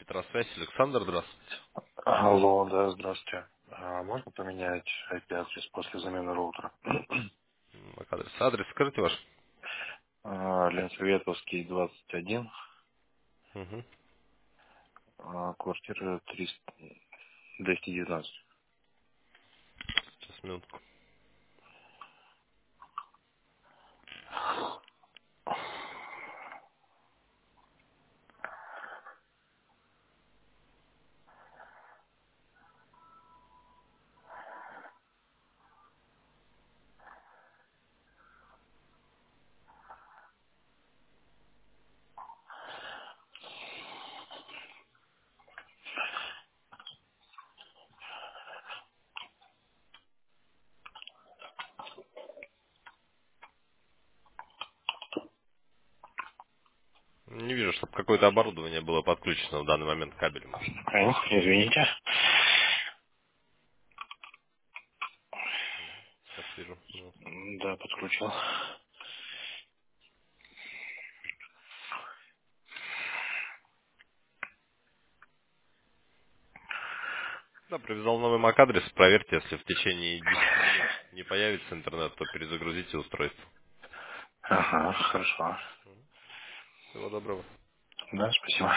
Метросвязь, Александр, здравствуйте. Алло, да, здравствуйте. Можно поменять IP-адрес после замены роутера? Адрес скажите ваш. Ленсоветовский, 21, Угу. квартира 300, 219. Сейчас, минутку. Не вижу, чтобы какое-то оборудование было подключено в данный момент кабелем. Извините. Сейчас вижу. Минутку. Да, подключил. Да, привязал новый MAC-адрес. Проверьте, если в течение 10 минут не появится интернет, то перезагрузите устройство. Ага, хорошо. Всего доброго. Да, спасибо.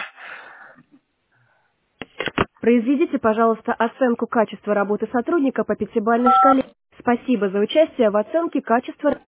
Произведите, пожалуйста, оценку качества работы сотрудника по пятибалльной шкале. Спасибо за участие в оценке качества